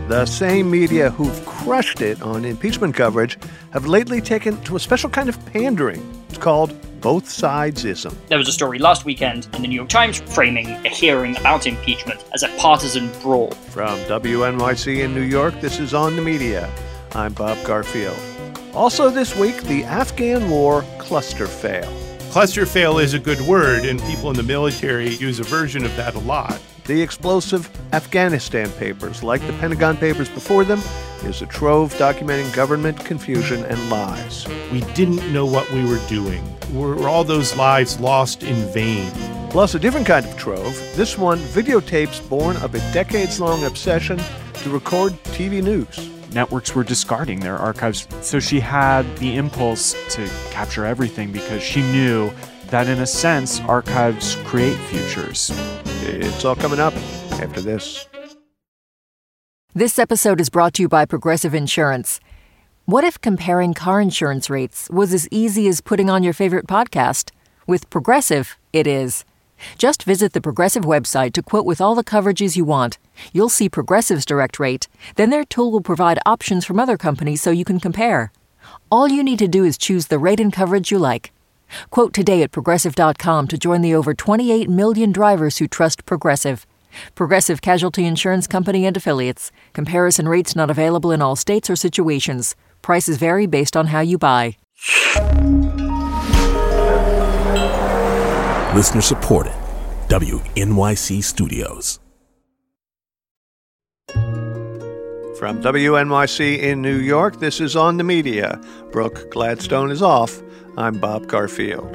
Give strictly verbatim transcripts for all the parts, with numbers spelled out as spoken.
The same media who've crushed it on impeachment coverage have lately taken to a special kind of pandering. It's called both sidesism. There was a story last weekend in the New York Times framing a hearing about impeachment as a partisan brawl. From W N Y C in New York, this is On the Media. I'm Bob Garfield. Also this week, the Afghan war cluster fail. Cluster fail is a good word, and people in the military use a version of that a lot. The explosive Afghanistan papers, like the Pentagon Papers before them, is a trove documenting government confusion and lies. We didn't know what we were doing. Were all those lives lost in vain? Plus, a different kind of trove. This one, videotapes born of a decades-long obsession to record T V news. Networks were discarding their archives, so she had the impulse to capture everything because she knew that, in a sense, archives create futures. It's all coming up after this. This episode is brought to you by Progressive Insurance. What if comparing car insurance rates was as easy as putting on your favorite podcast? With Progressive, it is. Just visit the Progressive website to quote with all the coverages you want. You'll see Progressive's direct rate. Then their tool will provide options from other companies so you can compare. All you need to do is choose the rate and coverage you like. Quote today at Progressive dot com to join the over twenty-eight million drivers who trust Progressive. Progressive Casualty Insurance Company and Affiliates. Comparison rates not available in all states or situations. Prices vary based on how you buy. Listener supported. W N Y C Studios. From W N Y C in New York, this is On the Media. Brooke Gladstone is off. I'm Bob Garfield.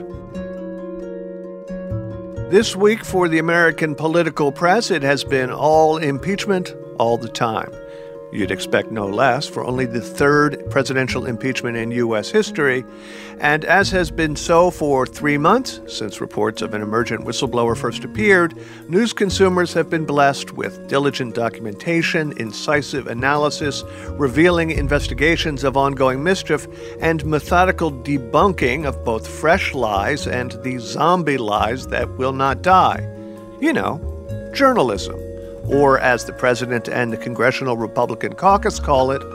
This week for the American political press, it has been all impeachment all the time. You'd expect no less for only the third presidential impeachment in U S history. And as has been so for three months since reports of an emergent whistleblower first appeared, news consumers have been blessed with diligent documentation, incisive analysis, revealing investigations of ongoing mischief, and methodical debunking of both fresh lies and the zombie lies that will not die. You know, journalism. Or, as the president and the Congressional Republican Caucus call it,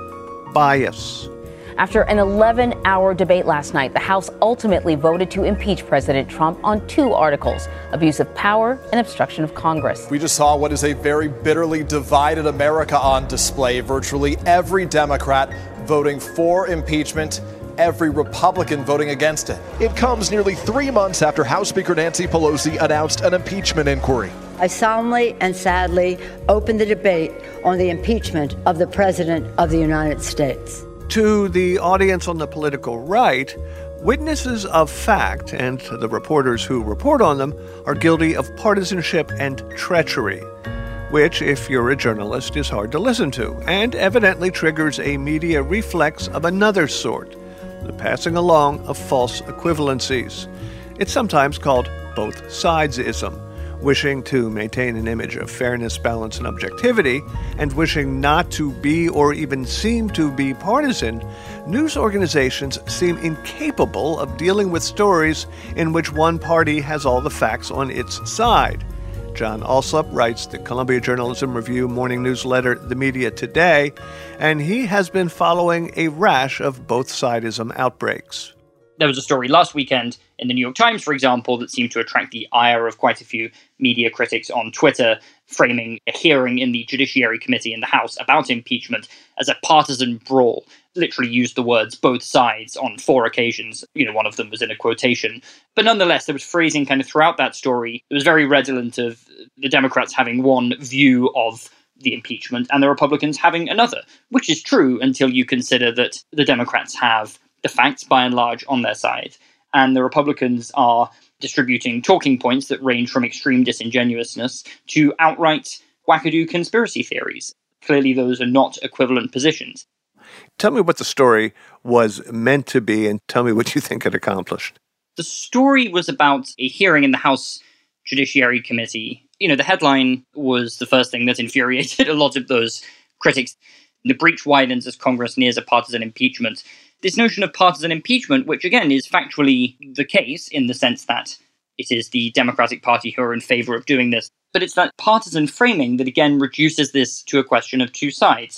bias. After an eleven-hour debate last night, the House ultimately voted to impeach President Trump on two articles: abuse of power and obstruction of Congress. We just saw what is a very bitterly divided America on display. Virtually every Democrat voting for impeachment, every Republican voting against it. It comes nearly three months after House Speaker Nancy Pelosi announced an impeachment inquiry. I solemnly and sadly open the debate on the impeachment of the President of the United States. To the audience on the political right, witnesses of fact and the reporters who report on them are guilty of partisanship and treachery, which, if you're a journalist, is hard to listen to, and evidently triggers a media reflex of another sort, the passing along of false equivalencies. It's sometimes called both sidesism. Wishing to maintain an image of fairness, balance, and objectivity, and wishing not to be or even seem to be partisan, news organizations seem incapable of dealing with stories in which one party has all the facts on its side. John Alsop writes the Columbia Journalism Review morning newsletter, The Media Today, and he has been following a rash of both-sidism outbreaks. There was a story last weekend in the New York Times, for example, that seemed to attract the ire of quite a few media critics on Twitter, framing a hearing in the Judiciary Committee in the House about impeachment as a partisan brawl. Literally used the words both sides on four occasions. You know, one of them was in a quotation. But nonetheless, there was phrasing kind of throughout that story. It was very redolent of the Democrats having one view of the impeachment and the Republicans having another, which is true until you consider that the Democrats have the facts, by and large, on their side. And the Republicans are distributing talking points that range from extreme disingenuousness to outright wackadoo conspiracy theories. Clearly, those are not equivalent positions. Tell me what the story was meant to be, and tell me what you think it accomplished. The story was about a hearing in the House Judiciary Committee. You know, the headline was the first thing that infuriated a lot of those critics. The breach widens as Congress nears a partisan impeachment. This notion of partisan impeachment, which again is factually the case in the sense that it is the Democratic Party who are in favor of doing this, but it's that partisan framing that again reduces this to a question of two sides.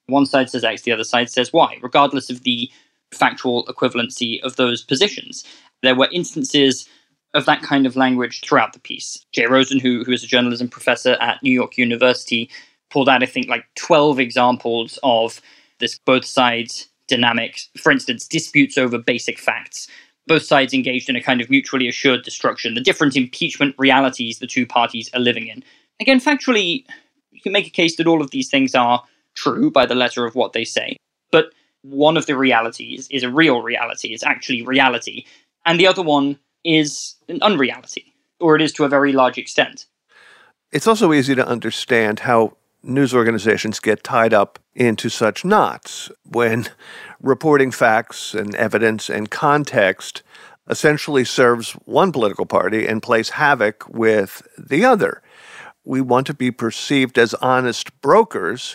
One side says X, the other side says Y, regardless of the factual equivalency of those positions. There were instances of that kind of language throughout the piece. Jay Rosen, who, who is a journalism professor at New York University, pulled out, I think, like twelve examples of this both sides dynamic. For instance, disputes over basic facts. Both sides engaged in a kind of mutually assured destruction, the different impeachment realities the two parties are living in. Again, factually, you can make a case that all of these things are true by the letter of what they say. But one of the realities is a real reality. It's actually reality. And the other one is an unreality, or it is to a very large extent. It's also easy to understand how news organizations get tied up into such knots when reporting facts and evidence and context essentially serves one political party and plays havoc with the other. We want to be perceived as honest brokers,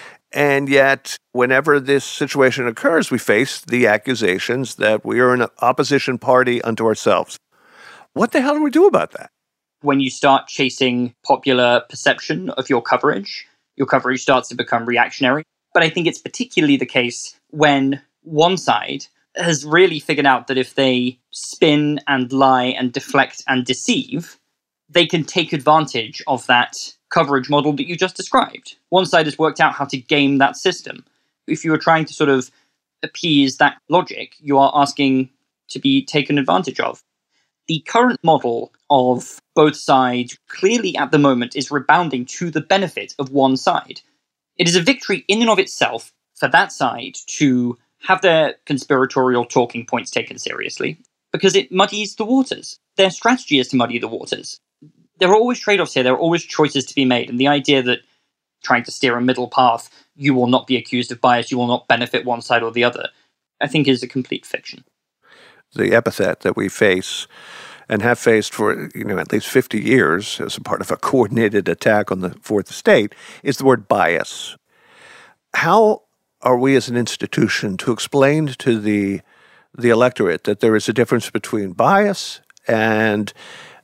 and yet whenever this situation occurs, we face the accusations that we are an opposition party unto ourselves. What the hell do we do about that? When you start chasing popular perception of your coverage, your coverage starts to become reactionary. But I think it's particularly the case when one side has really figured out that if they spin and lie and deflect and deceive, they can take advantage of that coverage model that you just described. One side has worked out how to game that system. If you are trying to sort of appease that logic, you are asking to be taken advantage of. The current model of both sides clearly at the moment is rebounding to the benefit of one side. It is a victory in and of itself for that side to have their conspiratorial talking points taken seriously, because it muddies the waters. Their strategy is to muddy the waters. There are always trade-offs here. There are always choices to be made. And the idea that trying to steer a middle path, you will not be accused of bias, you will not benefit one side or the other, I think is a complete fiction. The epithet that we face and have faced for, you know, at least fifty years as a part of a coordinated attack on the Fourth Estate is the word bias. How are we as an institution to explain to the the electorate that there is a difference between bias and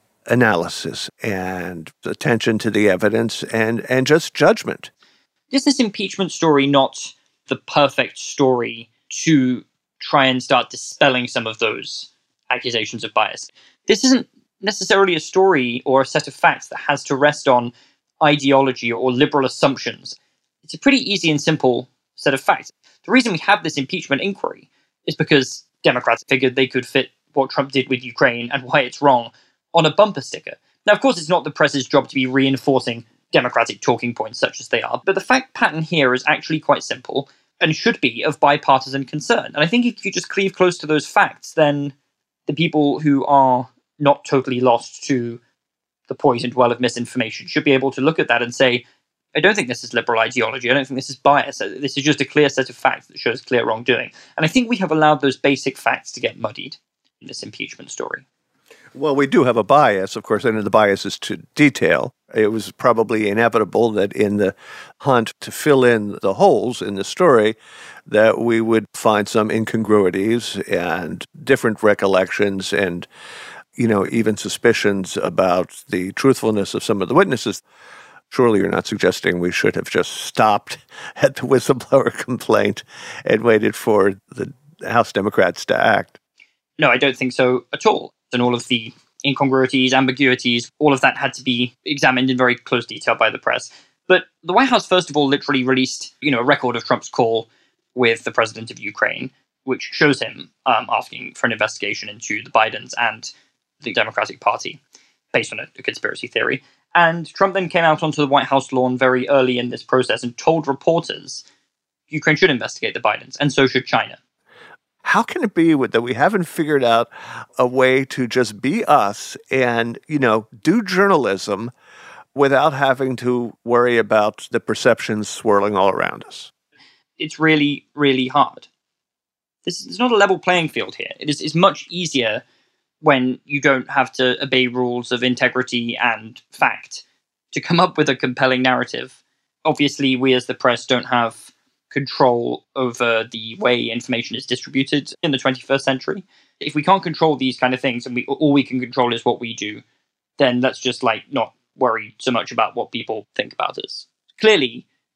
analysis and attention to the evidence and, and just judgment? Is this impeachment story not the perfect story to try and start dispelling some of those accusations of bias? This isn't necessarily a story or a set of facts that has to rest on ideology or liberal assumptions. It's a pretty easy and simple set of facts. The reason we have this impeachment inquiry is because Democrats figured they could fit what Trump did with Ukraine and why it's wrong on a bumper sticker. Now, of course, it's not the press's job to be reinforcing Democratic talking points such as they are, but the fact pattern here is actually quite simple and should be of bipartisan concern. And I think if you just cleave close to those facts, then the people who are not totally lost to the poisoned well of misinformation should be able to look at that and say, I don't think this is liberal ideology. I don't think this is bias. This is just a clear set of facts that shows clear wrongdoing. And I think we have allowed those basic facts to get muddied in this impeachment story. Well, we do have a bias, of course, and the bias is to detail. It was probably inevitable that in the hunt to fill in the holes in the story, that we would find some incongruities and different recollections and, you know, even suspicions about the truthfulness of some of the witnesses. Surely you're not suggesting we should have just stopped at the whistleblower complaint and waited for the House Democrats to act. No, I don't think so at all. And all of the incongruities, ambiguities, all of that had to be examined in very close detail by the press. But the White House, first of all, literally released, you know, a record of Trump's call with the president of Ukraine, which shows him um, asking for an investigation into the Bidens and the Democratic Party, based on a, a conspiracy theory. And Trump then came out onto the White House lawn very early in this process and told reporters Ukraine should investigate the Bidens, and so should China. How can it be that we haven't figured out a way to just be us and, you know, do journalism without having to worry about the perceptions swirling all around us? It's really, really hard. This is not a level playing field here. It is it's much easier when you don't have to obey rules of integrity and fact to come up with a compelling narrative. Obviously, we as the press don't have control over the way information is distributed in the twenty-first century. If we can't control these kind of things and we all we can control is what we do, then let's just like not worry so much about what people think about us. Clearly,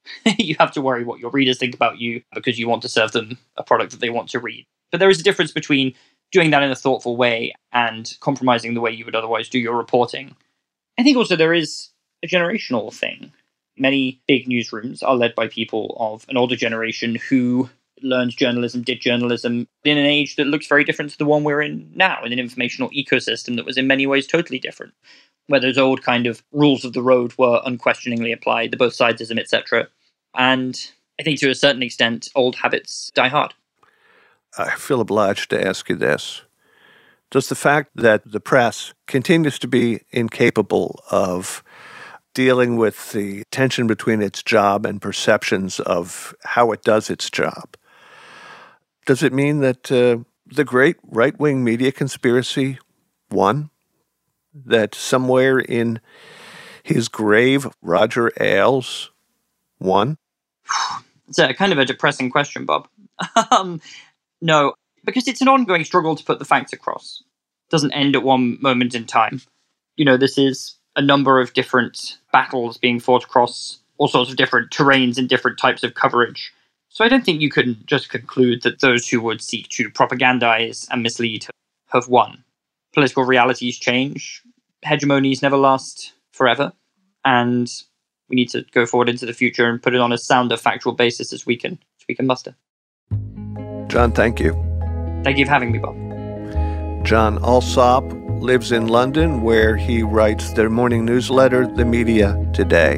You have to worry what your readers think about you because you want to serve them a product that they want to read. But there is a difference between doing that in a thoughtful way and compromising the way you would otherwise do your reporting. I think also there is a generational thing. Many big newsrooms are led by people of an older generation who learned journalism, did journalism in an age that looks very different to the one we're in now, in an informational ecosystem that was in many ways totally different, where those old kind of rules of the road were unquestioningly applied, the both sidesism, et cetera. And I think to a certain extent, old habits die hard. I feel obliged to ask you this. Does the fact that the press continues to be incapable of dealing with the tension between its job and perceptions of how it does its job, does it mean that uh, the great right-wing media conspiracy won? That somewhere in his grave, Roger Ailes won? It's a kind of a depressing question, Bob. um, no, because it's an ongoing struggle to put the facts across. It doesn't end at one moment in time. You know, this is a number of different battles being fought across all sorts of different terrains and different types of coverage. So I don't think you can just conclude that those who would seek to propagandize and mislead have won. Political realities change. Hegemonies never last forever. And we need to go forward into the future and put it on as sound a factual basis as we can, as we can muster. John, thank you. Thank you for having me, Bob. John Alsop lives in London, where he writes their morning newsletter, The Media Today.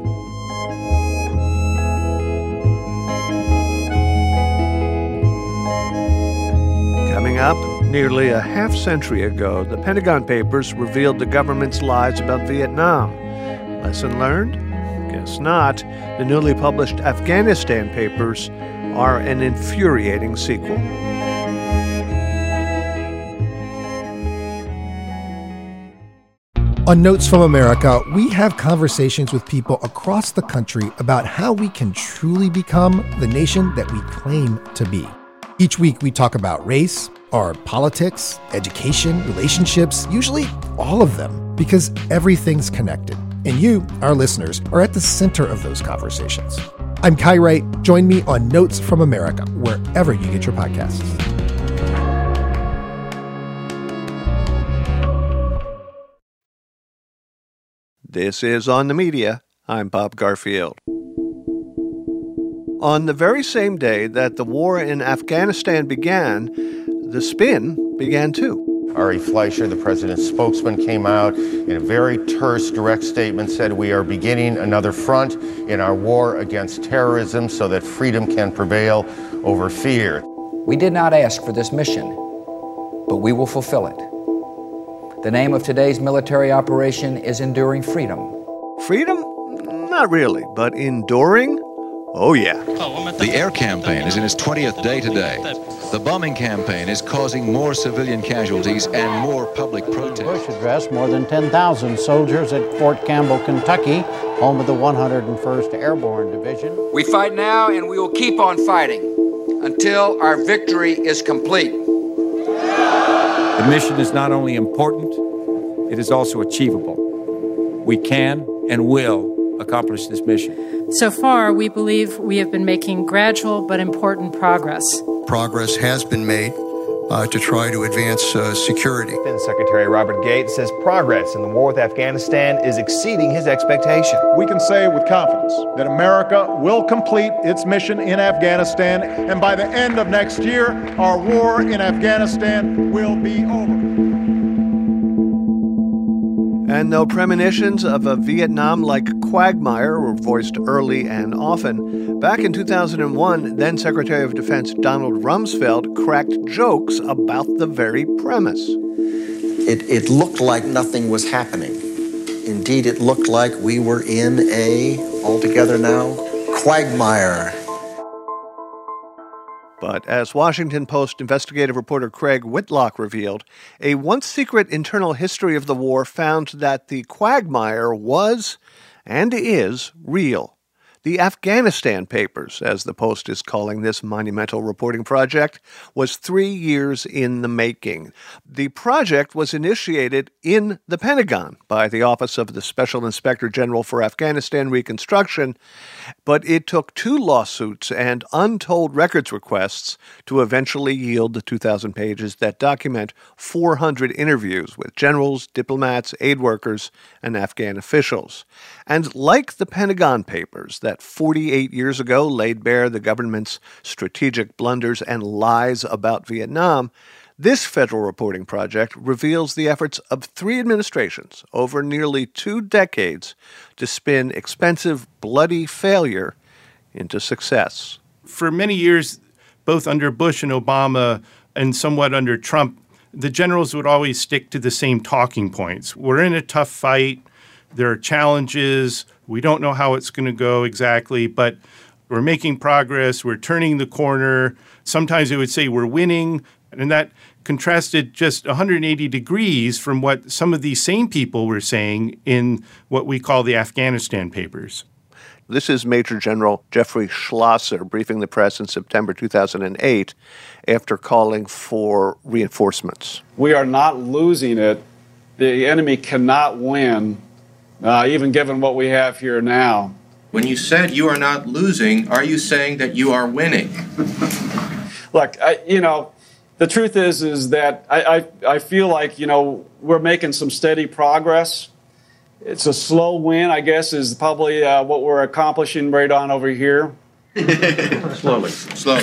Coming up, nearly a half century ago, the Pentagon Papers revealed the government's lies about Vietnam. Lesson learned? Guess not. The newly published Afghanistan Papers are an infuriating sequel. On Notes from America, we have conversations with people across the country about how we can truly become the nation that we claim to be. Each week, we talk about race, our politics, education, relationships, usually all of them, because everything's connected. And you, our listeners, are at the center of those conversations. I'm Kai Wright. Join me on Notes from America, wherever you get your podcasts. This is On the Media. I'm Bob Garfield. On the very same day that the war in Afghanistan began, the spin began too. Ari Fleischer, the president's spokesman, came out in a very terse, direct statement, said we are beginning another front in our war against terrorism so that freedom can prevail over fear. We did not ask for this mission, but we will fulfill it. The name of today's military operation is Enduring Freedom. Freedom? Not really, but enduring? Oh, yeah. The air campaign is in its twentieth day today. The bombing campaign is causing more civilian casualties and more public protest. Bush addressed more than ten thousand soldiers at Fort Campbell, Kentucky, home of the one hundred first Airborne Division. We fight now and we will keep on fighting until our victory is complete. The mission is not only important, it is also achievable. We can and will accomplish this mission. So far, we believe we have been making gradual but important progress. Progress has been made uh, to try to advance uh, security. Defense Secretary Robert Gates says progress in the war with Afghanistan is exceeding his expectation. We can say with confidence that America will complete its mission in Afghanistan, and by the end of next year, our war in Afghanistan will be over. And though premonitions of a Vietnam-like quagmire were voiced early and often, back in two thousand one, then Secretary of Defense Donald Rumsfeld cracked jokes about the very premise. It, it looked like nothing was happening. Indeed, it looked like we were in a, altogether now, quagmire. But as Washington Post investigative reporter Craig Whitlock revealed, a once-secret internal history of the war found that the quagmire was, and is, real. The Afghanistan Papers, as the Post is calling this monumental reporting project, was three years in the making. The project was initiated in the Pentagon by the Office of the Special Inspector General for Afghanistan Reconstruction, but it took two lawsuits and untold records requests to eventually yield the two thousand pages that document four hundred interviews with generals, diplomats, aid workers, and Afghan officials. And like the Pentagon Papers that forty-eight years ago laid bare the government's strategic blunders and lies about Vietnam, this federal reporting project reveals the efforts of three administrations over nearly two decades to spin expensive, bloody failure into success. For many years, both under Bush and Obama and somewhat under Trump, the generals would always stick to the same talking points. We're in a tough fight. There are challenges. We don't know how it's going to go exactly, but we're making progress. We're turning the corner. Sometimes they would say we're winning. And that contrasted just one hundred eighty degrees from what some of these same people were saying in what we call the Afghanistan Papers. This is Major General Jeffrey Schlosser briefing the press in September two thousand eight after calling for reinforcements. We are not losing it. The enemy cannot win. Uh, even given what we have here now. When you said you are not losing, are you saying that you are winning? Look, I, you know, the truth is is that I, I, I feel like, you know, we're making some steady progress. It's a slow win, I guess, is probably uh, what we're accomplishing right on over here. Slowly. Slowly.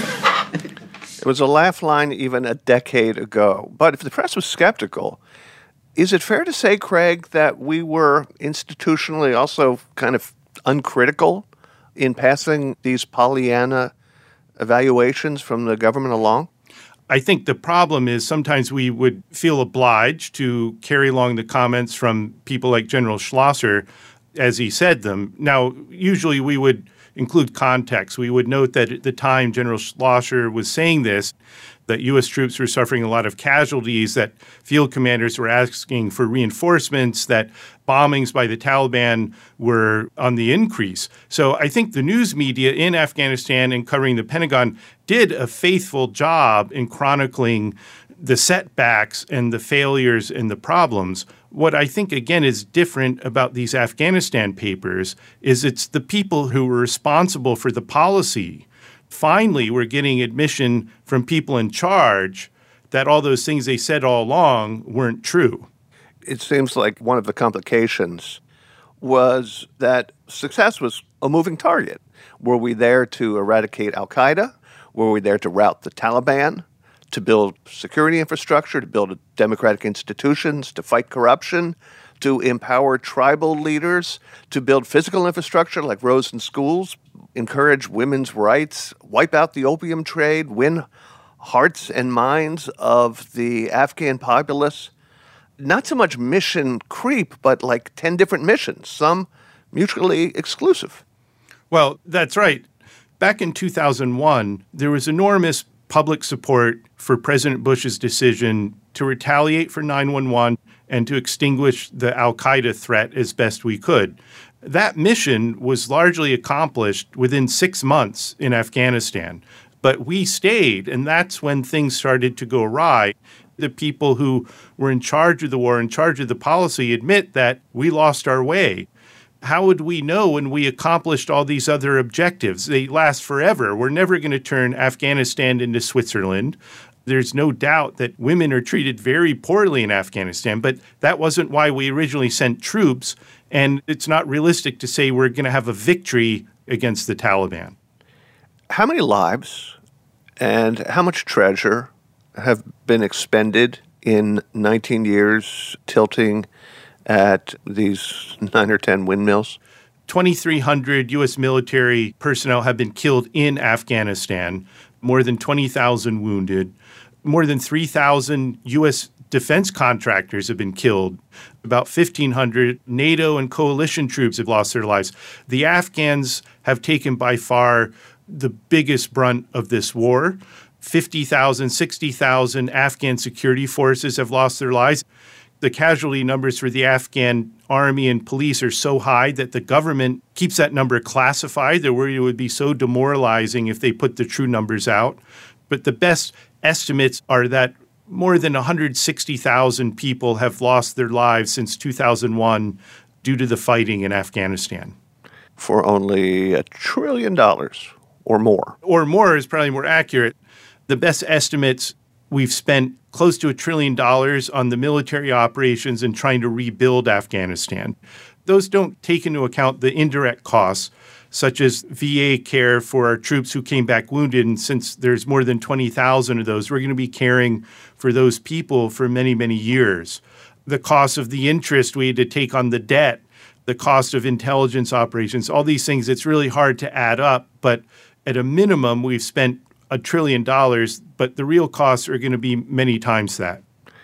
It was a laugh line even a decade ago. But if the press was skeptical, is it fair to say, Craig, that we were institutionally also kind of uncritical in passing these Pollyanna evaluations from the government along? I think the problem is sometimes we would feel obliged to carry along the comments from people like General Schlosser as he said them. Now, usually we would include context. We would note that at the time General Schlosser was saying this, that U S troops were suffering a lot of casualties, that field commanders were asking for reinforcements, that bombings by the Taliban were on the increase. So I think the news media in Afghanistan and covering the Pentagon did a faithful job in chronicling the setbacks and the failures and the problems. What I think, again, is different about these Afghanistan papers is it's the people who were responsible for the policy. Finally, we're getting admission from people in charge that all those things they said all along weren't true. It seems like one of the complications was that success was a moving target. Were we there to eradicate al-Qaeda? Were we there to rout the Taliban? To build security infrastructure, to build democratic institutions, to fight corruption, to empower tribal leaders, to build physical infrastructure like roads and schools, encourage women's rights, wipe out the opium trade, win hearts and minds of the Afghan populace. Not so much mission creep, but like ten different missions, some mutually exclusive. Well, that's right. Back in two thousand one, there was enormous public support for President Bush's decision to retaliate for nine one one and to extinguish the al-Qaeda threat as best we could. That mission was largely accomplished within six months in Afghanistan. But we stayed, and that's when things started to go awry. The people who were in charge of the war, in charge of the policy, admit that we lost our way. How would we know when we accomplished all these other objectives? They last forever. We're never going to turn Afghanistan into Switzerland. There's no doubt that women are treated very poorly in Afghanistan, but that wasn't why we originally sent troops, and it's not realistic to say we're going to have a victory against the Taliban. How many lives and how much treasure have been expended in nineteen years tilting at these nine or ten windmills? twenty-three hundred U S military personnel have been killed in Afghanistan, more than twenty thousand wounded. More than three thousand U S defense contractors have been killed. About fifteen hundred NATO and coalition troops have lost their lives. The Afghans have taken by far the biggest brunt of this war. fifty thousand, sixty thousand Afghan security forces have lost their lives. The casualty numbers for the Afghan army and police are so high that the government keeps that number classified. They're worried it would be so demoralizing if they put the true numbers out. But the best estimates are that more than one hundred sixty thousand people have lost their lives since two thousand one due to the fighting in Afghanistan. For only a trillion dollars or more. Or more is probably more accurate. The best estimates, we've spent close to a trillion dollars on the military operations and trying to rebuild Afghanistan. Those don't take into account the indirect costs, such as V A care for our troops who came back wounded. And since there's more than twenty thousand of those, we're going to be caring for those people for many, many years. The cost of the interest we had to take on the debt, the cost of intelligence operations, all these things, it's really hard to add up. But at a minimum, we've spent a trillion dollars, but the real costs are going to be many times that.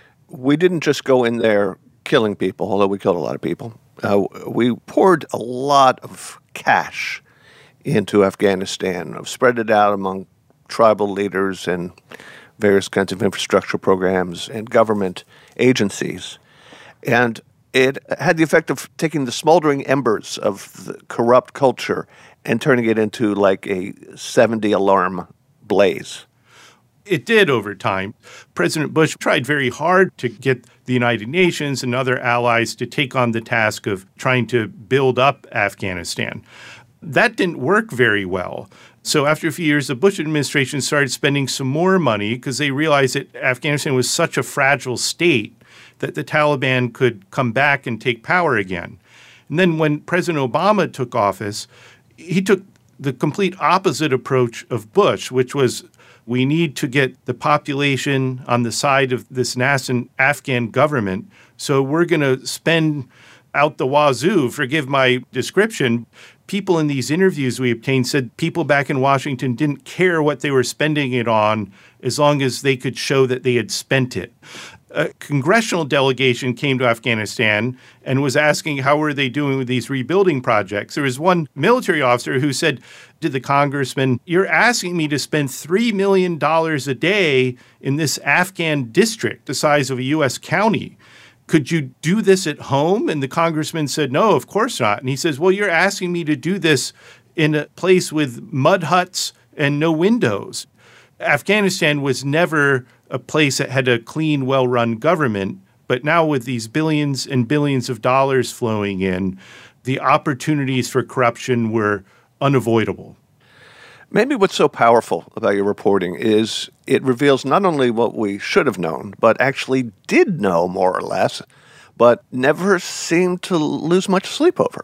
We didn't just go in there killing people, although we killed a lot of people. Uh, we poured a lot of cash into Afghanistan, spread it out among tribal leaders and various kinds of infrastructure programs and government agencies. And it had the effect of taking the smoldering embers of the corrupt culture and turning it into like a seventy alarm blaze. It did over time. President Bush tried very hard to get the United Nations and other allies to take on the task of trying to build up Afghanistan. That didn't work very well. So after a few years, the Bush administration started spending some more money because they realized that Afghanistan was such a fragile state that the Taliban could come back and take power again. And then when President Obama took office, he took the complete opposite approach of Bush, which was we need to get the population on the side of this nascent Afghan government. So we're going to spend out the wazoo, forgive my description. People in these interviews we obtained said people back in Washington didn't care what they were spending it on as long as they could show that they had spent it. A congressional delegation came to Afghanistan and was asking how were they doing with these rebuilding projects. There was one military officer who said to the congressman, "You're asking me to spend three million dollars a day in this Afghan district the size of a U S county. Could you do this at home?" And the congressman said, "No, of course not." And he says, "Well, you're asking me to do this in a place with mud huts and no windows." Afghanistan was never a place that had a clean, well-run government. But now with these billions and billions of dollars flowing in, the opportunities for corruption were unavoidable. Maybe what's so powerful about your reporting is it reveals not only what we should have known, but actually did know more or less, but never seemed to lose much sleep over.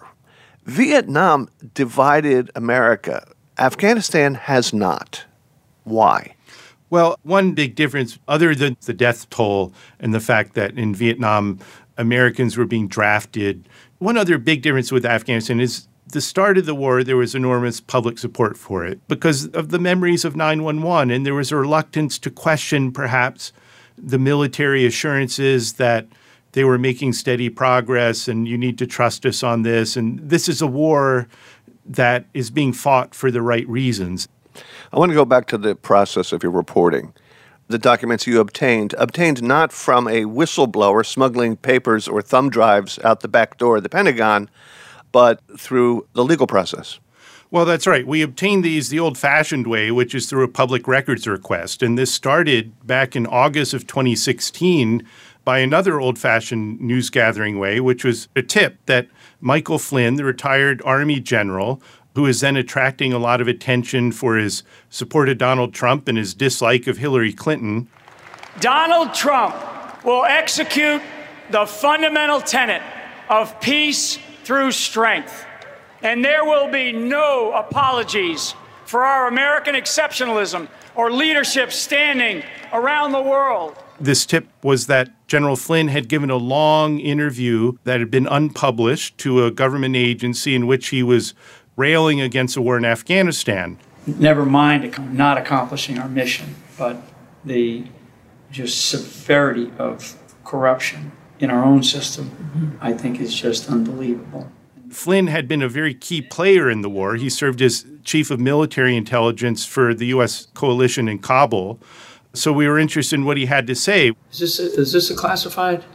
Vietnam divided America. Afghanistan has not. Why? Well, one big difference, other than the death toll and the fact that in Vietnam, Americans were being drafted, one other big difference with Afghanistan is the start of the war, there was enormous public support for it because of the memories of nine one one, and there was a reluctance to question perhaps the military assurances that they were making steady progress and you need to trust us on this. And this is a war that is being fought for the right reasons. I want to go back to the process of your reporting. The documents you obtained, obtained not from a whistleblower smuggling papers or thumb drives out the back door of the Pentagon, but through the legal process. Well, that's right. We obtained these the old-fashioned way, which is through a public records request. And this started back in August of twenty sixteen by another old-fashioned news-gathering way, which was a tip that Michael Flynn, the retired Army general, who is then attracting a lot of attention for his support of Donald Trump and his dislike of Hillary Clinton. Donald Trump will execute the fundamental tenet of peace through strength. And there will be no apologies for our American exceptionalism or leadership standing around the world. This tip was that General Flynn had given a long interview that had been unpublished to a government agency in which he was railing against the war in Afghanistan. Never mind not accomplishing our mission, but the just severity of corruption in our own system, mm-hmm. I think is just unbelievable. Flynn had been a very key player in the war. He served as chief of military intelligence for the U S coalition in Kabul. So we were interested in what he had to say. Is this a, is this a classified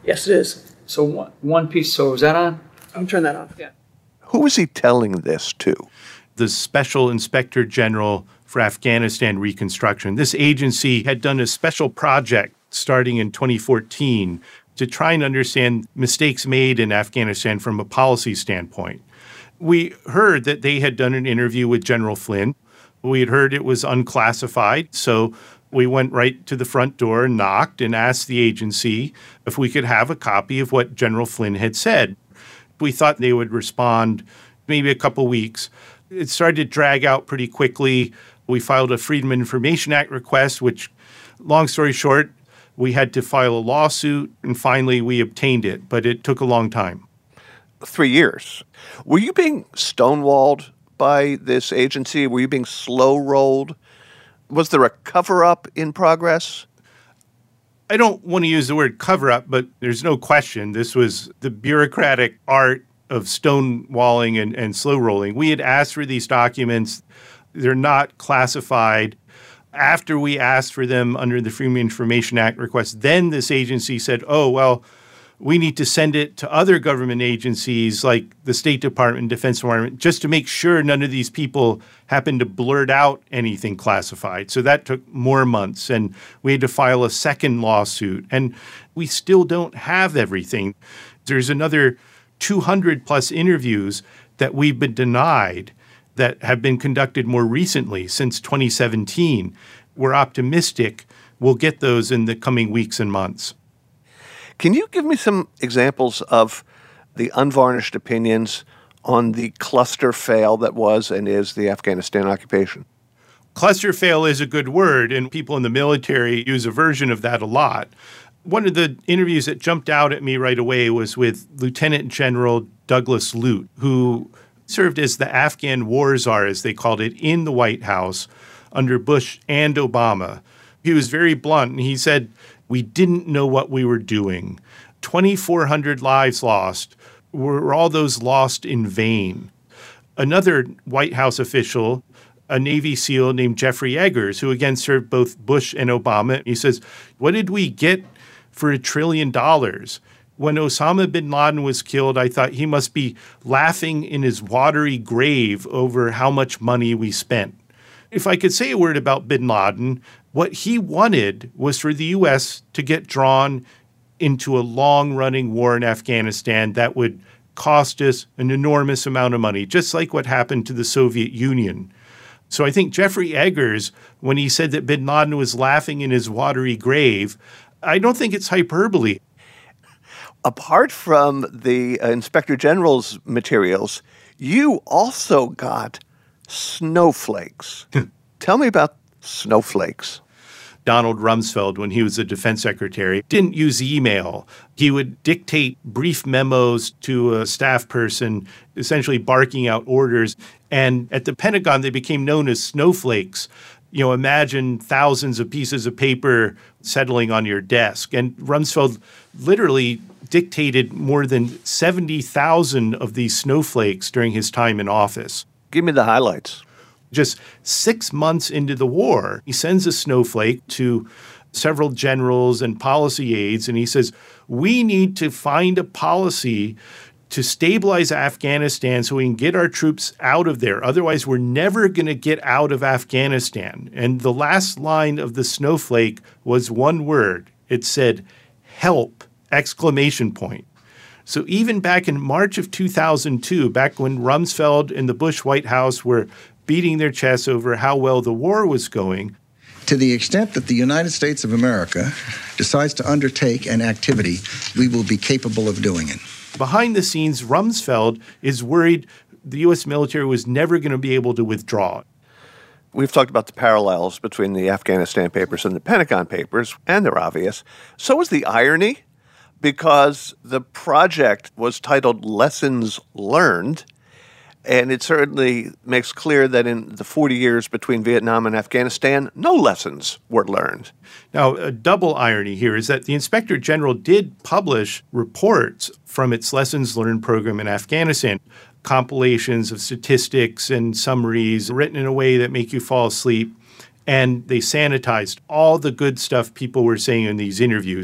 Yes, it is. So one, one piece. So is that on? I'll turn that on. Yeah. Who was he telling this to? The Special Inspector General for Afghanistan Reconstruction. This agency had done a special project starting in twenty fourteen to try and understand mistakes made in Afghanistan from a policy standpoint. We heard that they had done an interview with General Flynn. We had heard it was unclassified, so we went right to the front door and knocked and asked the agency if we could have a copy of what General Flynn had said. We thought they would respond maybe a couple weeks. It started to drag out pretty quickly. We filed a Freedom of Information Act request, which, long story short, we had to file a lawsuit, and finally we obtained it, but it took a long time. Three years. Were you being stonewalled by this agency? Were you being slow-rolled? Was there a cover-up in progress? I don't want to use the word cover-up, but there's no question this was the bureaucratic art of stonewalling and, and slow-rolling. We had asked for these documents. They're not classified. After we asked for them under the Freedom of Information Act request, then this agency said, oh, well, we need to send it to other government agencies like the State Department, Defense Department, just to make sure none of these people happened to blurt out anything classified. So that took more months, and we had to file a second lawsuit. And we still don't have everything. There's another two hundred plus interviews that we've been denied that have been conducted more recently since twenty seventeen. We're optimistic we'll get those in the coming weeks and months. Can you give me some examples of the unvarnished opinions on the cluster fail that was and is the Afghanistan occupation? Cluster fail is a good word, and people in the military use a version of that a lot. One of the interviews that jumped out at me right away was with Lieutenant General Douglas Lute, who served as the Afghan war czar, as they called it, in the White House under Bush and Obama. He was very blunt, and he said, we didn't know what we were doing. twenty-four hundred lives lost. Were all those lost in vain? Another White House official, a Navy SEAL named Jeffrey Eggers, who again served both Bush and Obama, he says, what did we get for a trillion dollars? When Osama bin Laden was killed, I thought he must be laughing in his watery grave over how much money we spent. If I could say a word about bin Laden, what he wanted was for the U S to get drawn into a long-running war in Afghanistan that would cost us an enormous amount of money, just like what happened to the Soviet Union. So I think Jeffrey Eggers, when he said that bin Laden was laughing in his watery grave, I don't think it's hyperbole. Apart from the uh, Inspector General's materials, you also got snowflakes. Tell me about snowflakes. Donald Rumsfeld, when he was the defense secretary, didn't use email. He would dictate brief memos to a staff person, essentially barking out orders. And at the Pentagon, they became known as snowflakes. You know, imagine thousands of pieces of paper settling on your desk. And Rumsfeld literally dictated more than seventy thousand of these snowflakes during his time in office. Give me the highlights. Just six months into the war, he sends a snowflake to several generals and policy aides, and he says, we need to find a policy to stabilize Afghanistan so we can get our troops out of there. Otherwise, we're never going to get out of Afghanistan. And the last line of the snowflake was one word. It said, help, exclamation point. So even back in March of two thousand two, back when Rumsfeld and the Bush White House were beating their chests over how well the war was going. To the extent that the United States of America decides to undertake an activity, we will be capable of doing it. Behind the scenes, Rumsfeld is worried the U S military was never going to be able to withdraw. We've talked about the parallels between the Afghanistan papers and the Pentagon papers, and they're obvious. So is the irony, because the project was titled Lessons Learned, and it certainly makes clear that in the forty years between Vietnam and Afghanistan, no lessons were learned. Now, a double irony here is that the Inspector General did publish reports from its Lessons Learned program in Afghanistan, compilations of statistics and summaries written in a way that make you fall asleep, and they sanitized all the good stuff people were saying in these interviews.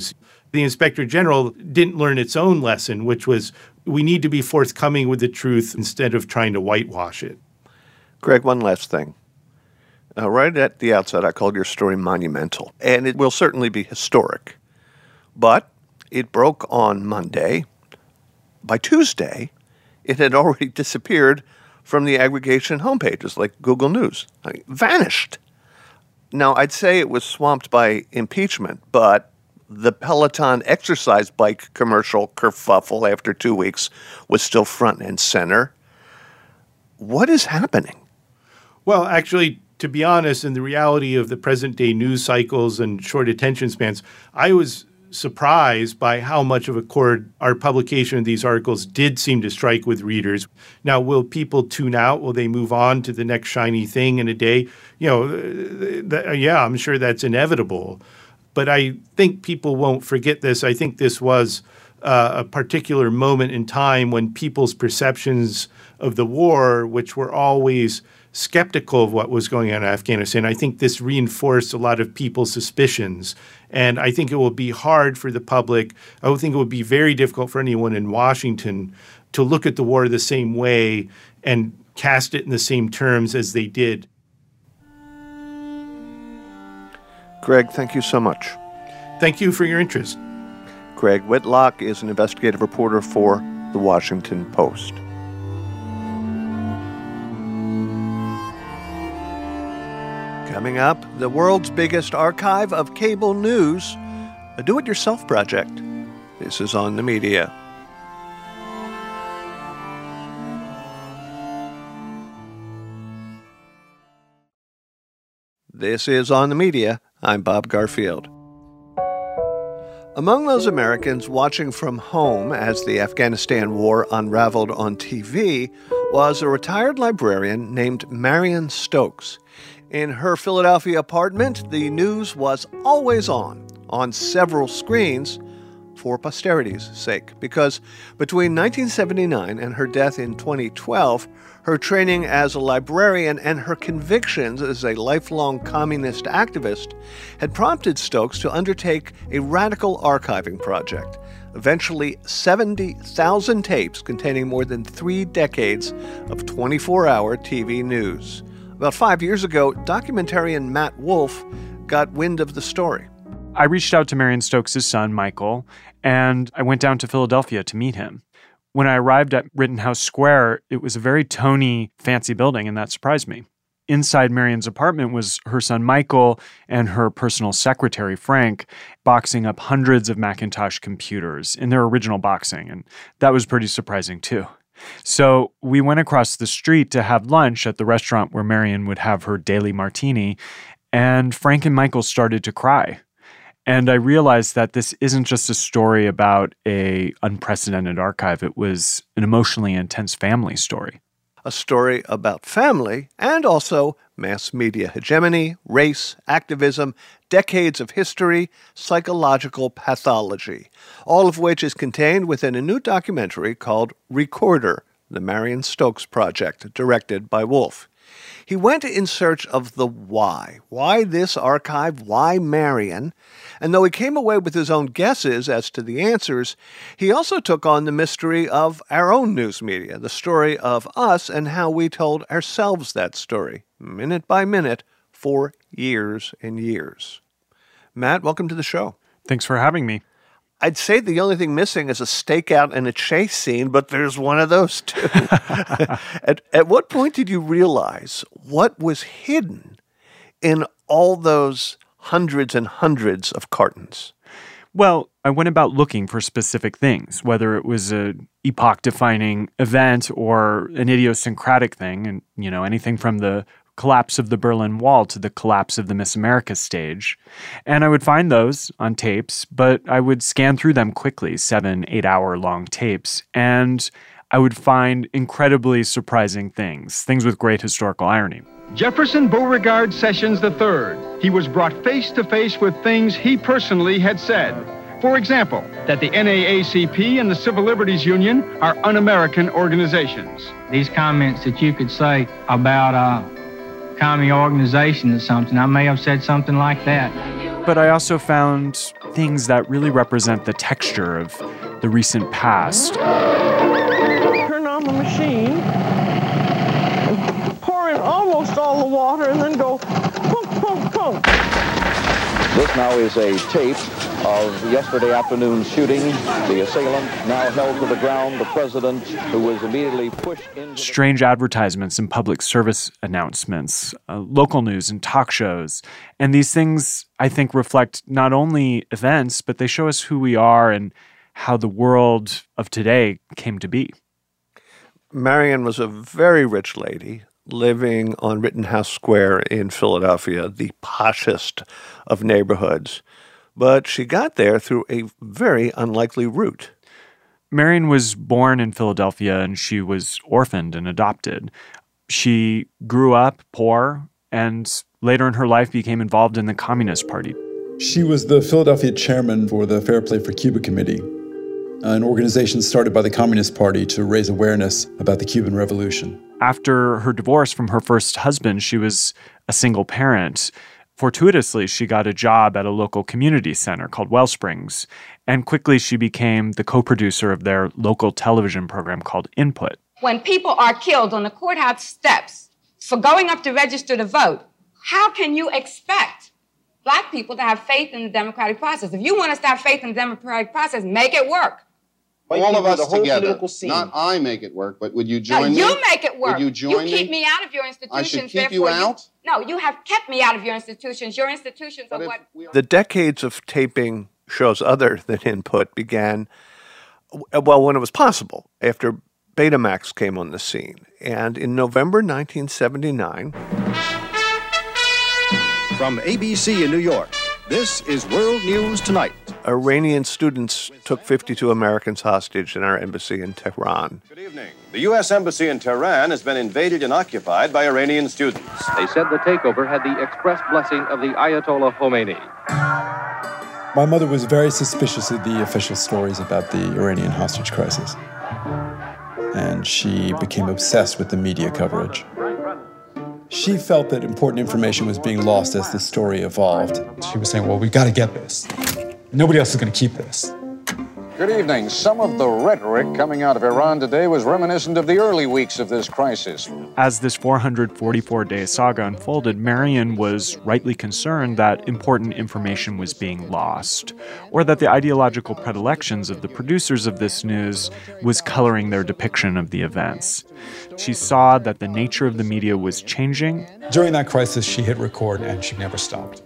The Inspector General didn't learn its own lesson, which was we need to be forthcoming with the truth instead of trying to whitewash it. Greg, one last thing. Uh, right at the outset, I called your story monumental, and it will certainly be historic. But it broke on Monday. By Tuesday, it had already disappeared from the aggregation homepages like Google News. I mean, vanished. Now, I'd say it was swamped by impeachment, but the Peloton exercise bike commercial kerfuffle after two weeks was still front and center. What is happening? Well, actually, to be honest, in the reality of the present-day news cycles and short attention spans, I was surprised by how much of a chord our publication of these articles did seem to strike with readers. Now, will people tune out? Will they move on to the next shiny thing in a day? You know, th- th- yeah, I'm sure that's inevitable. But I think people won't forget this. I think this was uh, a particular moment in time when people's perceptions of the war, which were always skeptical of what was going on in Afghanistan, I think this reinforced a lot of people's suspicions. And I think it will be hard for the public. I would think it would be very difficult for anyone in Washington to look at the war the same way and cast it in the same terms as they did. Greg, thank you so much. Thank you for your interest. Greg Whitlock is an investigative reporter for The Washington Post. Coming up, the world's biggest archive of cable news, a do-it-yourself project. This is On the Media. This is On the Media. I'm Bob Garfield. Among those Americans watching from home as the Afghanistan war unraveled on T V was a retired librarian named Marion Stokes. In her Philadelphia apartment, the news was always on, on several screens, for posterity's sake, because between nineteen seventy-nine and her death in twenty twelve, her training as a librarian and her convictions as a lifelong communist activist had prompted Stokes to undertake a radical archiving project. Eventually, seventy thousand tapes containing more than three decades of twenty-four hour T V news. About five years ago, documentarian Matt Wolf got wind of the story. I reached out to Marion Stokes' son, Michael, and I went down to Philadelphia to meet him. When I arrived at Rittenhouse Square, it was a very Tony, fancy building, and that surprised me. Inside Marion's apartment was her son, Michael, and her personal secretary, Frank, boxing up hundreds of Macintosh computers in their original boxing, and that was pretty surprising, too. So we went across the street to have lunch at the restaurant where Marion would have her daily martini, and Frank and Michael started to cry. And I realized that this isn't just a story about an unprecedented archive. It was an emotionally intense family story. A story about family and also mass media hegemony, race, activism, decades of history, psychological pathology, all of which is contained within a new documentary called Recorder, the Marion Stokes Project, directed by Wolf. He went in search of the why. Why this archive? Why Marion? And though he came away with his own guesses as to the answers, he also took on the mystery of our own news media, the story of us and how we told ourselves that story, minute by minute, for years and years. Matt, welcome to the show. Thanks for having me. I'd say the only thing missing is a stakeout and a chase scene, but there's one of those too. at, at what point did you realize what was hidden in all those hundreds and hundreds of cartons? Well, I went about looking for specific things, whether it was an epoch-defining event or an idiosyncratic thing, and, you know, anything from the collapse of the Berlin Wall to the collapse of the Miss America stage. And I would find those on tapes, but I would scan through them quickly, seven, eight-hour-long tapes, and I would find incredibly surprising things, things with great historical irony. Jefferson Beauregard Sessions the third. He was brought face to face with things he personally had said. For example, that the N double A C P and the Civil Liberties Union are un-American organizations. These comments that you could say about uh, commie organization or something, I may have said something like that. but I also found things that really represent the texture of the recent past. Turn on the machine, pour in almost all the water, and then go punk, punk, punk. This now is a tape of yesterday afternoon's shooting. The assailant now held to the ground, the president, who was immediately pushed into... Strange advertisements and public service announcements, uh, local news and talk shows. And these things, I think, reflect not only events, but they show us who we are and how the world of today came to be. Marion was a very rich lady living on Rittenhouse Square in Philadelphia, the poshest of neighborhoods. But she got there through a very unlikely route. Marion was born in Philadelphia, and she was orphaned and adopted. She grew up poor and later in her life became involved in the Communist Party. She was the Philadelphia chairman for the Fair Play for Cuba Committee, an organization started by the Communist Party to raise awareness about the Cuban Revolution. After her divorce from her first husband, she was a single parent. Fortuitously, she got a job at a local community center called Wellsprings, and quickly she became the co-producer of their local television program called Input. When people are killed on the courthouse steps for going up to register to vote, how can you expect Black people to have faith in the democratic process? If you want us to have faith in the democratic process, make it work. All of us together. Not I make it work, but would you join me? No, you make it work. Would you join me? You keep me out of your institutions. I should keep you out? You, no, you have kept me out of your institutions. Your institutions are what... The decades of taping shows other than Input began, well, when it was possible, after Betamax came on the scene. And in November nineteen seventy-nine... From A B C in New York, this is World News Tonight. Iranian students took fifty-two Americans hostage in our embassy in Tehran. Good evening. The U S Embassy in Tehran has been invaded and occupied by Iranian students. They said the takeover had the express blessing of the Ayatollah Khomeini. My mother was very suspicious of the official stories about the Iranian hostage crisis. And she became obsessed with the media coverage. She felt that important information was being lost as the story evolved. She was saying, well, we got to get this. Nobody else is going to keep this. Good evening. Some of the rhetoric coming out of Iran today was reminiscent of the early weeks of this crisis. As this four hundred forty-four day saga unfolded, Marion was rightly concerned that important information was being lost, or that the ideological predilections of the producers of this news was coloring their depiction of the events. She saw that the nature of the media was changing. During that crisis, she hit record and she never stopped.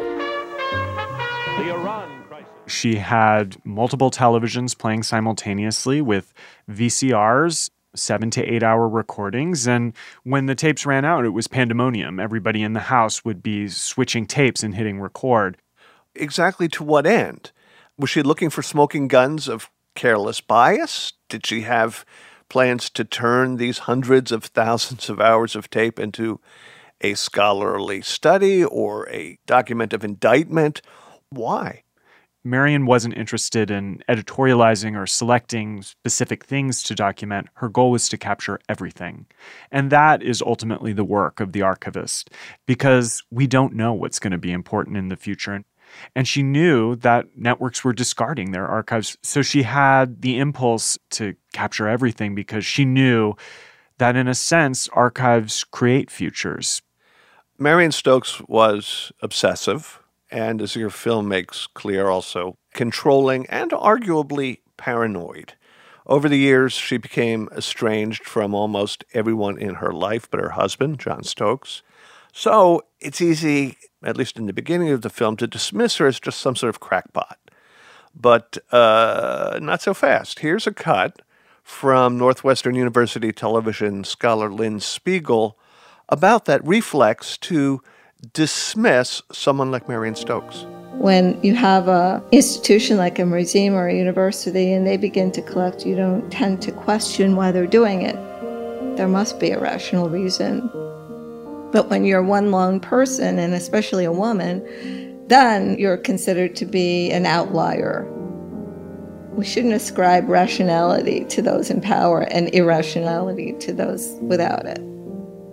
She had multiple televisions playing simultaneously with V C Rs, seven to eight hour recordings. And when the tapes ran out, it was pandemonium. Everybody in the house would be switching tapes and hitting record. Exactly to what end? Was she looking for smoking guns of careless bias? Did she have plans to turn these hundreds of thousands of hours of tape into a scholarly study or a document of indictment? Why? Marion wasn't interested in editorializing or selecting specific things to document. Her goal was to capture everything. And that is ultimately the work of the archivist, because we don't know what's going to be important in the future. And she knew that networks were discarding their archives. So she had the impulse to capture everything because she knew that, in a sense, archives create futures. Marion Stokes was obsessive. And as your film makes clear, also controlling and arguably paranoid. Over the years, she became estranged from almost everyone in her life but her husband, John Stokes. So it's easy, at least in the beginning of the film, to dismiss her as just some sort of crackpot. But uh, not so fast. Here's a cut from Northwestern University television scholar Lynn Spiegel about that reflex to dismiss someone like Marion Stokes. When you have an institution like a museum or a university and they begin to collect, you don't tend to question why they're doing it. There must be a rational reason. But when you're one lone person, and especially a woman, then you're considered to be an outlier. We shouldn't ascribe rationality to those in power and irrationality to those without it.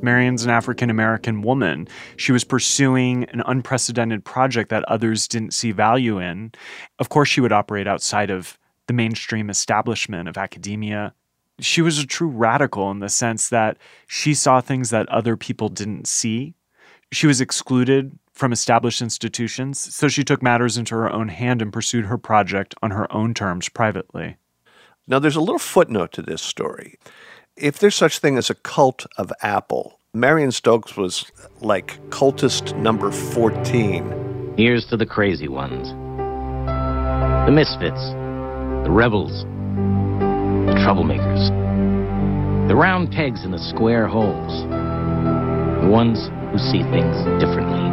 Marion's an African-American woman. She was pursuing an unprecedented project that others didn't see value in. Of course, she would operate outside of the mainstream establishment of academia. She was a true radical in the sense that she saw things that other people didn't see. She was excluded from established institutions, so she took matters into her own hand and pursued her project on her own terms privately. Now, there's a little footnote to this story. If there's such thing as a cult of Apple, Marion Stokes was like cultist number fourteen. Here's to the crazy ones. The misfits. The rebels. The troublemakers. The round pegs in the square holes. The ones who see things differently.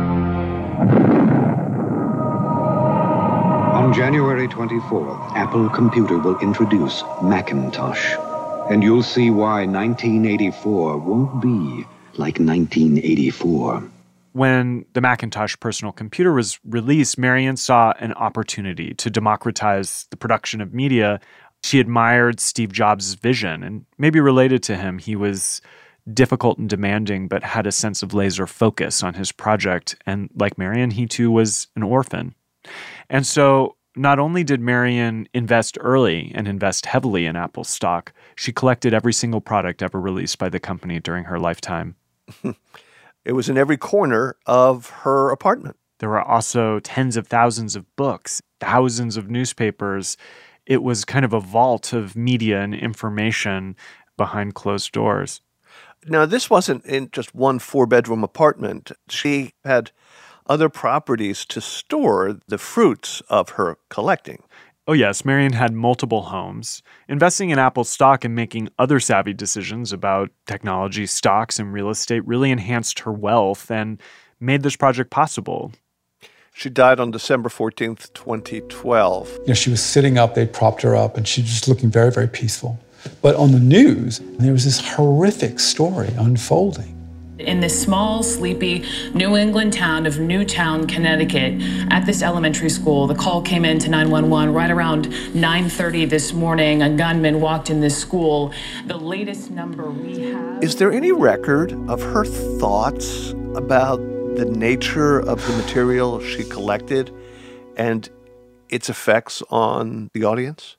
On January twenty-fourth, Apple Computer will introduce Macintosh. And you'll see why nineteen eighty-four won't be like nineteen eighty-four. When the Macintosh personal computer was released, Marion saw an opportunity to democratize the production of media. She admired Steve Jobs' vision and maybe related to him. He was difficult and demanding, but had a sense of laser focus on his project. And like Marion, he too was an orphan. And so not only did Marion invest early and invest heavily in Apple stock, she collected every single product ever released by the company during her lifetime. It was in every corner of her apartment. There were also tens of thousands of books, thousands of newspapers. It was kind of a vault of media and information behind closed doors. Now, this wasn't in just one four-bedroom apartment. She had other properties to store the fruits of her collecting. Oh yes, Marion had multiple homes. Investing in Apple stock and making other savvy decisions about technology, stocks, and real estate really enhanced her wealth and made this project possible. She died on December fourteenth, twenty twelve. You know, she was sitting up, they propped her up, and she was just looking very, very peaceful. But on the news, there was this horrific story unfolding. In this small, sleepy New England town of Newtown, Connecticut, at this elementary school, the call came in to nine one one right around nine thirty this morning. A gunman walked in this school. The latest number we have... Is there any record of her thoughts about the nature of the material she collected and its effects on the audience?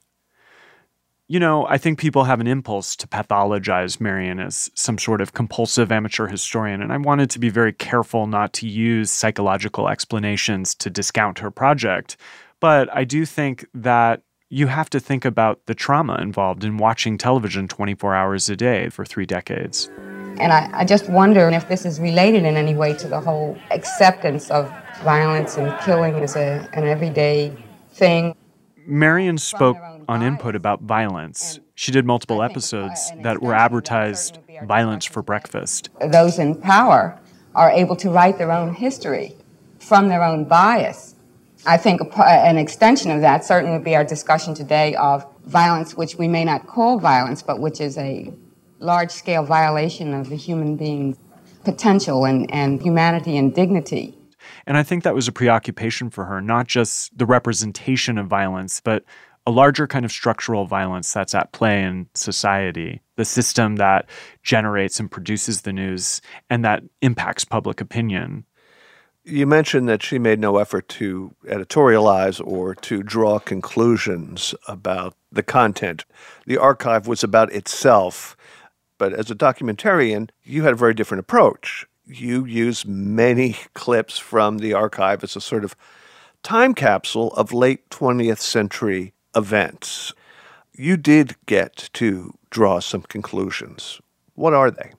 You know, I think people have an impulse to pathologize Marion as some sort of compulsive amateur historian, and I wanted to be very careful not to use psychological explanations to discount her project. But I do think that you have to think about the trauma involved in watching television twenty-four hours a day for three decades. And I, I just wonder if this is related in any way to the whole acceptance of violence and killing as a, an everyday thing. Marion spoke on Input about violence. She did multiple episodes that were advertised violence for breakfast. Those in power are able to write their own history from their own bias. I think an extension of that certainly would be our discussion today of violence, which we may not call violence, but which is a large-scale violation of the human being's potential and, and humanity and dignity. And I think that was a preoccupation for her, not just the representation of violence, but a larger kind of structural violence that's at play in society, the system that generates and produces the news and that impacts public opinion. You mentioned that she made no effort to editorialize or to draw conclusions about the content. The archive was about itself, but as a documentarian, you had a very different approach. You use many clips from the archive as a sort of time capsule of late twentieth century events. You did get to draw some conclusions. What are they?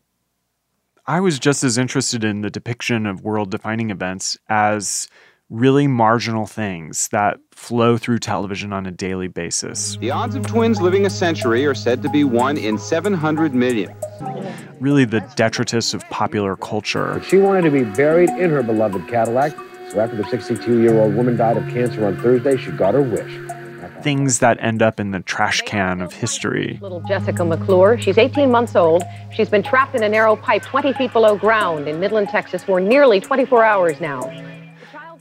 I was just as interested in the depiction of world-defining events as really marginal things that flow through television on a daily basis. The odds of twins living a century are said to be one in seven hundred million. Really the detritus of popular culture. She wanted to be buried in her beloved Cadillac, so after the sixty-two-year-old woman died of cancer on Thursday, she got her wish. Things that end up in the trash can of history. Little Jessica McClure, she's eighteen months old. She's been trapped in a narrow pipe twenty feet below ground in Midland, Texas for nearly twenty-four hours now.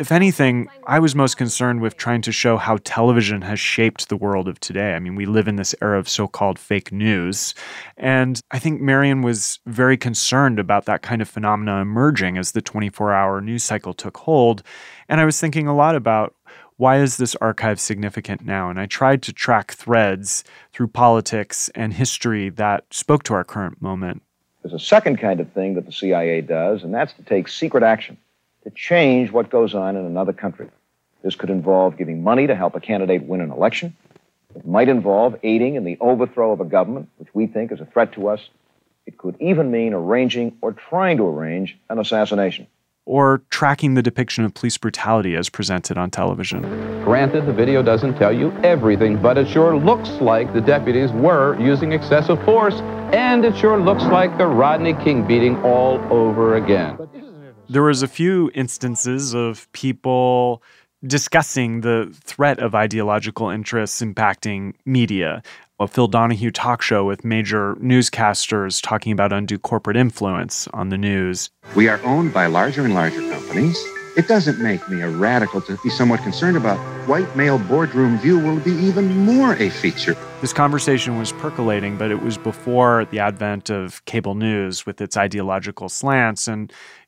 If anything, I was most concerned with trying to show how television has shaped the world of today. I mean, we live in this era of so-called fake news. And I think Marion was very concerned about that kind of phenomena emerging as the twenty-four hour news cycle took hold. And I was thinking a lot about, why is this archive significant now? And I tried to track threads through politics and history that spoke to our current moment. There's a second kind of thing that the C I A does, and that's to take secret action to change what goes on in another country. This could involve giving money to help a candidate win an election. It might involve aiding in the overthrow of a government, which we think is a threat to us. It could even mean arranging or trying to arrange an assassination. Or tracking the depiction of police brutality as presented on television. Granted, the video doesn't tell you everything, but it sure looks like the deputies were using excessive force, and it sure looks like the Rodney King beating all over again. There was a few instances of people discussing the threat of ideological interests impacting media. A Phil Donahue talk show with major newscasters talking about undue corporate influence on the news. We are owned by larger and larger companies. It doesn't make me a radical to be somewhat concerned about white male boardroom view will be even more a feature. This conversation was percolating, but it was before the advent of cable news with its ideological slants, and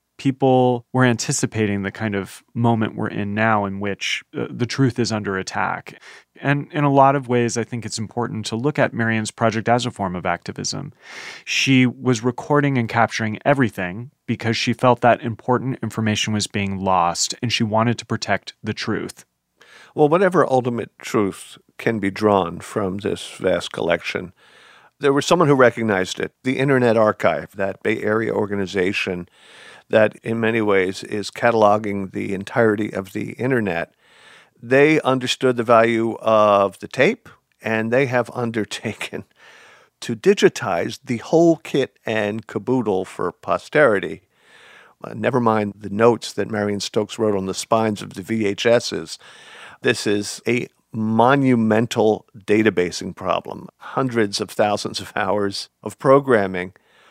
people were anticipating the kind of moment we're in now in which uh, the truth is under attack. And in a lot of ways, I think it's important to look at Marion's project as a form of activism. She was recording and capturing everything because she felt that important information was being lost, and she wanted to protect the truth. Well, whatever ultimate truth can be drawn from this vast collection, there was someone who recognized it, the Internet Archive, that Bay Area organization that in many ways is cataloging the entirety of the Internet. They understood the value of the tape, and they have undertaken to digitize the whole kit and caboodle for posterity. Uh, never mind the notes that Marion Stokes wrote on the spines of the V H S's. This is a monumental databasing problem, hundreds of thousands of hours of programming,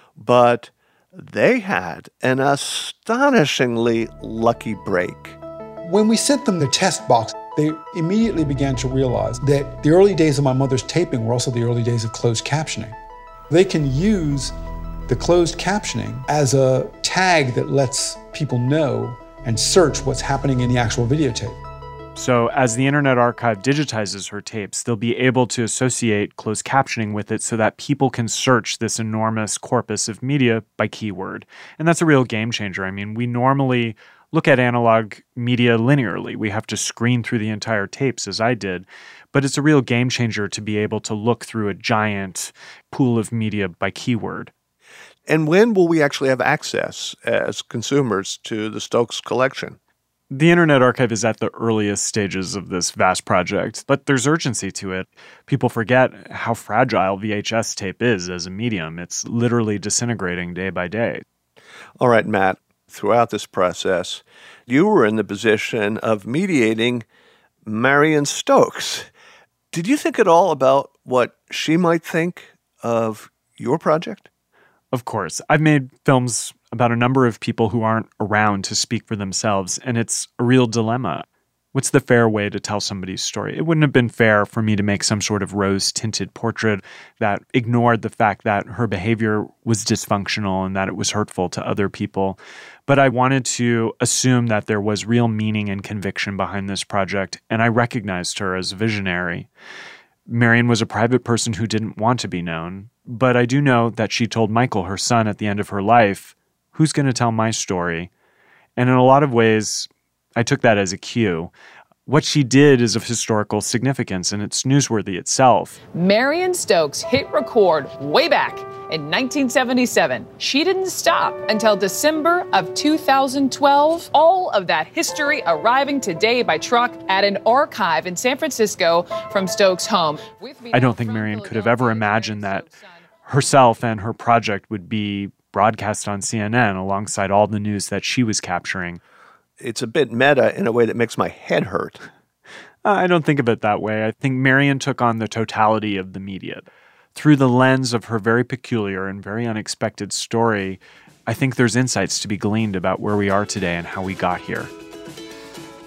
but they had an astonishingly lucky break. When we sent them the test box, they immediately began to realize that the early days of my mother's taping were also the early days of closed captioning. They can use the closed captioning as a tag that lets people know and search what's happening in the actual videotape. So as the Internet Archive digitizes her tapes, they'll be able to associate closed captioning with it so that people can search this enormous corpus of media by keyword. And that's a real game changer. I mean, we normally look at analog media linearly. We have to screen through the entire tapes, as I did. But it's a real game changer to be able to look through a giant pool of media by keyword. And when will we actually have access as consumers to the Stokes collection? The Internet Archive is at the earliest stages of this vast project, but there's urgency to it. People forget how fragile V H S tape is as a medium. It's literally disintegrating day by day. All right, Matt, throughout this process, you were in the position of mediating Marion Stokes. Did you think at all about what she might think of your project? Of course. I've made films about a number of people who aren't around to speak for themselves, and it's a real dilemma. What's the fair way to tell somebody's story? It wouldn't have been fair for me to make some sort of rose-tinted portrait that ignored the fact that her behavior was dysfunctional and that it was hurtful to other people. But I wanted to assume that there was real meaning and conviction behind this project, and I recognized her as a visionary. Marion was a private person who didn't want to be known, but I do know that she told Michael, her son, at the end of her life, "Who's going to tell my story?" And in a lot of ways, I took that as a cue. What she did is of historical significance, and it's newsworthy itself. Marion Stokes hit record way back in nineteen seventy-seven. She didn't stop until December of two thousand twelve. All of that history arriving today by truck at an archive in San Francisco from Stokes' home. I don't think Marion could have ever imagined that herself and her project would be broadcast on C N N alongside all the news that she was capturing. It's a bit meta in a way that makes my head hurt. I don't think of it that way. I think Marion took on the totality of the media. Through the lens of her very peculiar and very unexpected story, I think there's insights to be gleaned about where we are today and how we got here.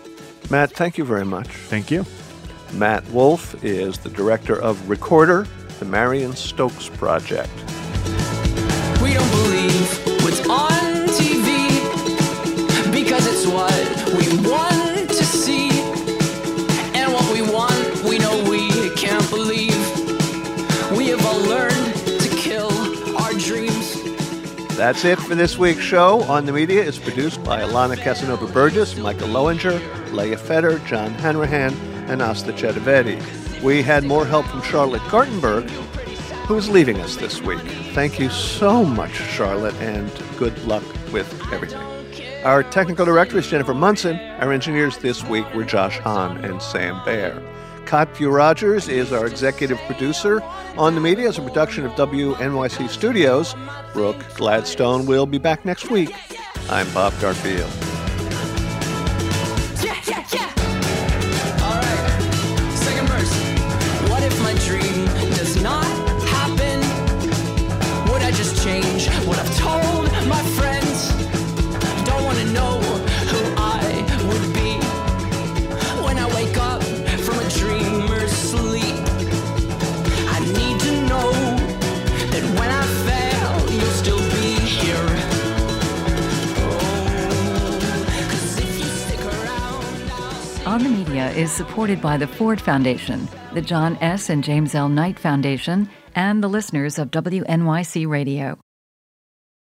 Matt, thank you very much. Thank you. Matt Wolf is the director of Recorder, the Marion Stokes Project. We don't believe what's on T V because it's what we want to see. And what we want, we know we can't believe. We have all learned to kill our dreams. That's it for this week's show. On the Media is produced by Alana Casanova-Burgess, Michael Lowinger, Leah Fetter, John Hanrahan, and Asta Chedevedi. We had more help from Charlotte Gartenberg, who's leaving us this week. Thank you so much, Charlotte, and good luck with everything. Our technical director is Jennifer Munson. Our engineers this week were Josh Hahn and Sam Baer. Katya Rogers is our executive producer. On the Media is a production of W N Y C Studios. Brooke Gladstone will be back next week. I'm Bob Garfield. Yeah, yeah, yeah. All right. Second verse. What if my dream does not happen? Would I just change what I've told my friends? Don't want to know who I would be when I wake up from a dreamer's sleep. I need to know that when I fail, you'll still be here. Oh, 'cause if you stick around, I'll see. On the Media is supported by the Ford Foundation, the John S. and James L. Knight Foundation, and the listeners of W N Y C Radio.